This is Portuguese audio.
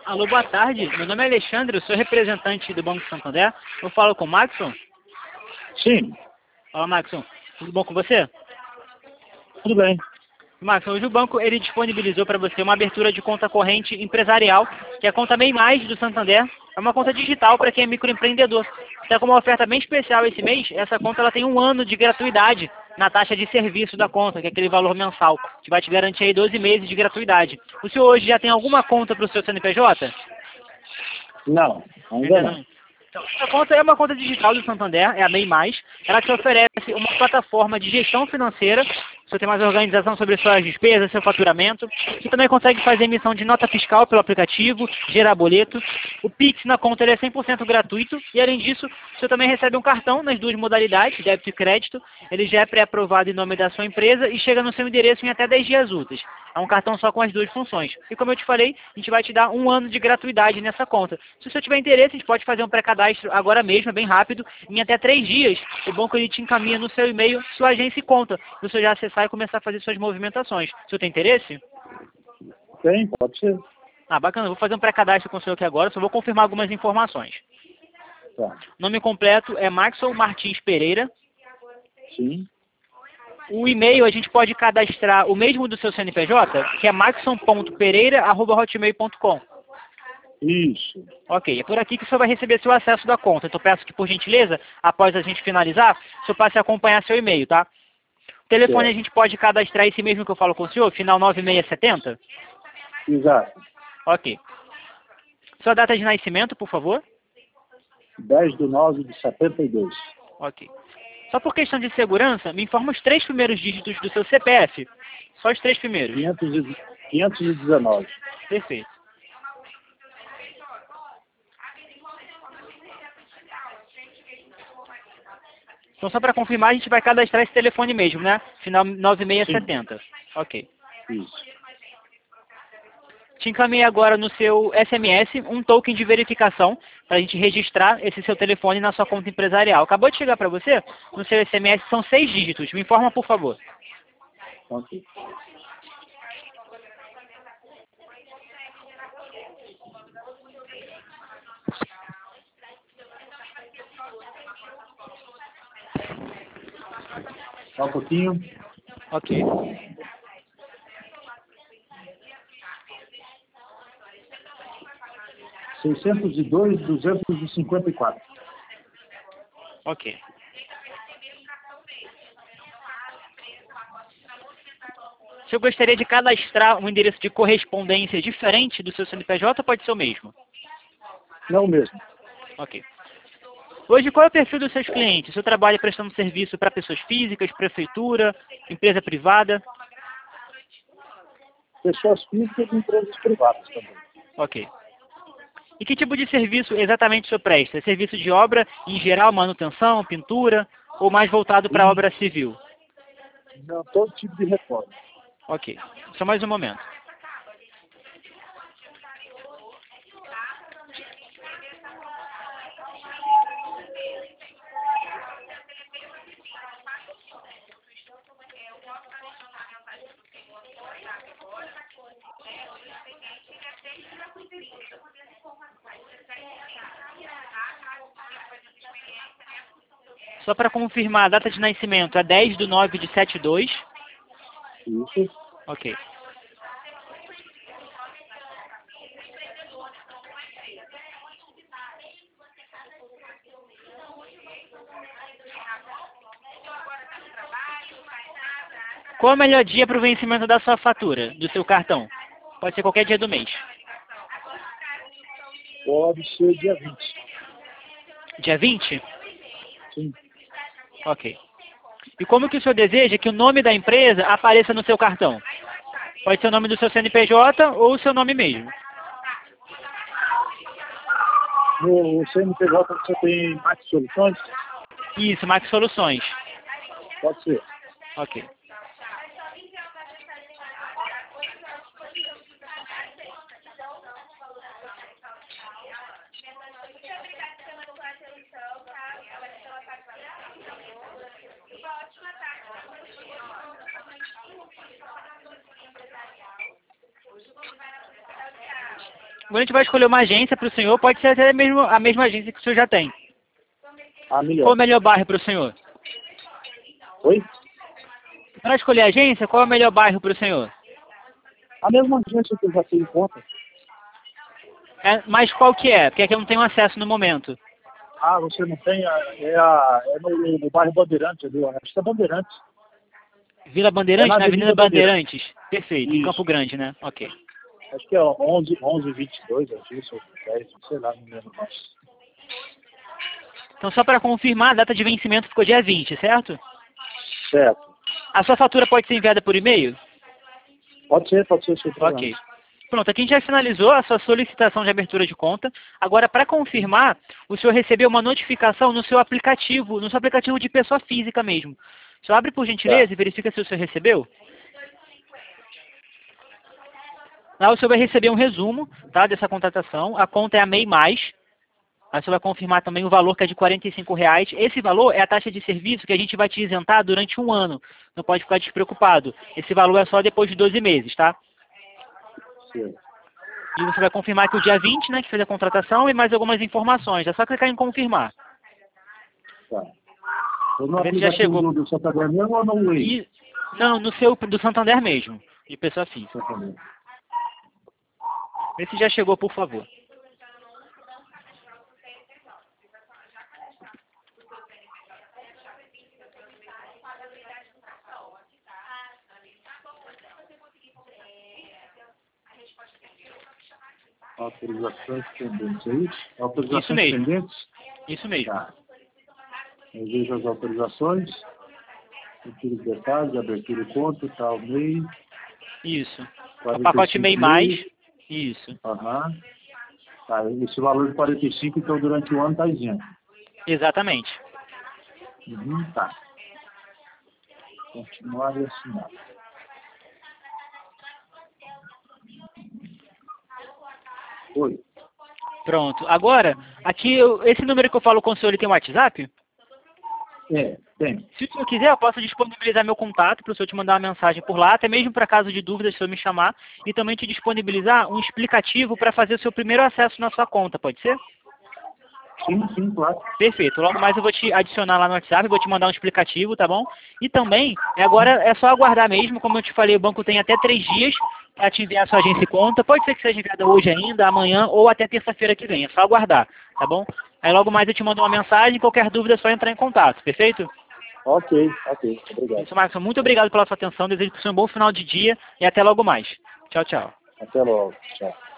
Alô, boa tarde. Meu nome é Alexandre, eu sou representante do Banco Santander. Eu falo com o Maxson? Sim, Fala, Maxson. Tudo bom com você? tudo bem. Maxson, hoje o banco ele disponibilizou para você uma abertura de conta corrente empresarial, que é a conta MEI Mais do Santander. É uma conta digital para quem é microempreendedor. Até com uma oferta bem especial esse mês, essa conta ela tem 1 ano de gratuidade na taxa de serviço da conta, que é aquele valor mensal, que vai te garantir aí 12 meses de gratuidade. O senhor hoje já tem alguma conta para o seu CNPJ? Não, ainda não. Então, essa conta é uma conta digital do Santander, é a MEI Mais. Ela te oferece uma plataforma de gestão financeira. Você tem mais organização sobre suas despesas, seu faturamento. Você também consegue fazer emissão de nota fiscal pelo aplicativo, gerar boleto. O Pix na conta ele é 100% gratuito. E além disso, você também recebe um cartão nas duas modalidades, débito e crédito. Ele já é pré-aprovado em nome da sua empresa e chega no seu endereço em até 10 dias úteis. É um cartão só com as duas funções. E como eu te falei, a gente vai te dar 1 ano de gratuidade nessa conta. Se você tiver interesse, a gente pode fazer um pré-cadastro agora mesmo, é bem rápido. Em até 3 dias, o banco ele te encaminha no seu e-mail sua agência e conta. Você já acessar e começar a fazer suas movimentações. O senhor tem interesse? Tem, pode ser. Ah, bacana. Eu vou fazer um pré-cadastro com o senhor aqui agora, só vou confirmar algumas informações. Tá. Nome completo é Maxson Martins Pereira. Sim, O e-mail a gente pode cadastrar o mesmo do seu CNPJ, que é maxson.pereira@hotmail.com. isso. Ok, é por aqui que o senhor vai receber seu acesso da conta. Então peço que, por gentileza, após a gente finalizar, o senhor passe a acompanhar seu e-mail, tá? O telefone a Certo. gente pode cadastrar esse mesmo que eu falo com o senhor, final 9670? Exato. Ok. Sua data de nascimento, por favor? 10/9/72. Ok. Só por questão de segurança, me informa os 3 primeiros dígitos do seu CPF. Só os 3 primeiros. 519. Perfeito. Então, só para confirmar, a gente vai cadastrar esse telefone mesmo, né? Final Sim, 9670. Ok. isso. Te encaminhei agora no seu SMS um token de verificação para a gente registrar esse seu telefone na sua conta empresarial. Acabou de chegar para você? No seu SMS são 6 dígitos. Me informa, por favor. Ok. Só um pouquinho. Ok. 602/254. Ok. O senhor gostaria de cadastrar um endereço de correspondência diferente do seu CNPJ ou pode ser o mesmo? Não mesmo. Ok. Hoje, qual é o perfil dos seus clientes? O senhor trabalha prestando serviço para pessoas físicas, prefeitura, empresa privada? Pessoas físicas e empresas privadas também. Ok. E que tipo de serviço exatamente o senhor presta? É serviço de obra, em geral, manutenção, pintura, ou mais voltado para E obra civil? não, todo tipo de reforma. Ok. Só mais um momento. Só para confirmar, a data de nascimento é 10/9/72. Isso. Ok. Qual é o melhor dia para o vencimento da sua fatura, do seu cartão? Pode ser qualquer dia do mês. Pode ser dia 20. Dia 20? Sim. Ok. E como que o senhor deseja que o nome da empresa apareça no seu cartão? Pode ser o nome do seu CNPJ ou o seu nome mesmo. No CNPJ você tem mais soluções? Isso, Max Soluções. Pode ser. Ok. Quando a gente vai escolher uma agência para o senhor, pode ser até mesmo a mesma agência que o senhor já tem. Melhor. Qual é o melhor bairro para o senhor? Oi? Para escolher a agência, qual é o melhor bairro para o senhor? A mesma agência que eu já tenho em conta. Mas qual que é? Porque aqui eu não tenho acesso no momento. Você não tem? No bairro Bandeirantes, ali, ó. Acho que é Bandeirantes. Vila Bandeirantes, na na Avenida Avenida Bandeirantes. Perfeito, em Isso. Campo Grande, né? Ok. Acho que é 11:22, acho isso, ou 10, sei lá, não lembro mais. Então, só para confirmar, a data de vencimento ficou dia 20, certo? Certo. A sua fatura pode ser enviada por e-mail? Pode ser, sem problema. Ok. Pronto, aqui a gente já finalizou a sua solicitação de abertura de conta. Agora, para confirmar, o senhor recebeu uma notificação no seu aplicativo de pessoa física mesmo. O senhor abre por gentileza e verifica se o senhor recebeu. Lá o senhor vai receber um resumo, tá, dessa contratação. A conta é a MEI+. Aí você vai confirmar também o valor, que é de R$ 45,00. Esse valor é a taxa de serviço que a gente vai te isentar durante 1 ano. Não pode ficar despreocupado. Esse valor é só depois de 12 meses, tá? Sim. E você vai confirmar que o dia 20, né, que fez a contratação, e mais algumas informações. É só clicar em confirmar. Tá. No Ele já chegou. do Santander mesmo ou no Way? Não, no seu, do Santander mesmo, de pessoa física. Santander. Vê se já chegou, por favor. Autorizações pendentes, é isso? Autorizações Isso mesmo. pendentes? Isso mesmo. Tá. Eu vejo as autorizações. Retiro os detalhes, abertura de conta, tal, MEI. Isso. O pacote MEI+. Isso. Aham. Tá, esse valor de 45, então, durante o ano está isento. Exatamente. Tá. Continuar e assinar. Oi. Pronto. Agora, aqui, esse número que eu falo com o senhor, ele tem um WhatsApp? Tem. Se o senhor quiser, eu posso disponibilizar meu contato para o senhor te mandar uma mensagem por lá, até mesmo para caso de dúvidas, se o senhor me chamar, e também te disponibilizar um explicativo para fazer o seu primeiro acesso na sua conta, pode ser? Sim, claro. Perfeito. Logo mais eu vou te adicionar lá no WhatsApp, vou te mandar um explicativo, tá bom? E também, agora é só aguardar mesmo, como eu te falei, o banco tem até 3 dias para te enviar a sua agência e conta. Pode ser que seja enviada hoje ainda, amanhã ou até terça-feira que vem. É só aguardar, tá bom? Aí logo mais eu te mando uma mensagem, qualquer dúvida é só entrar em contato, perfeito? Ok. Obrigado. Isso, Marcos, muito obrigado pela sua atenção, desejo para você um bom final de dia e até logo mais. Tchau, tchau. Até logo. Tchau.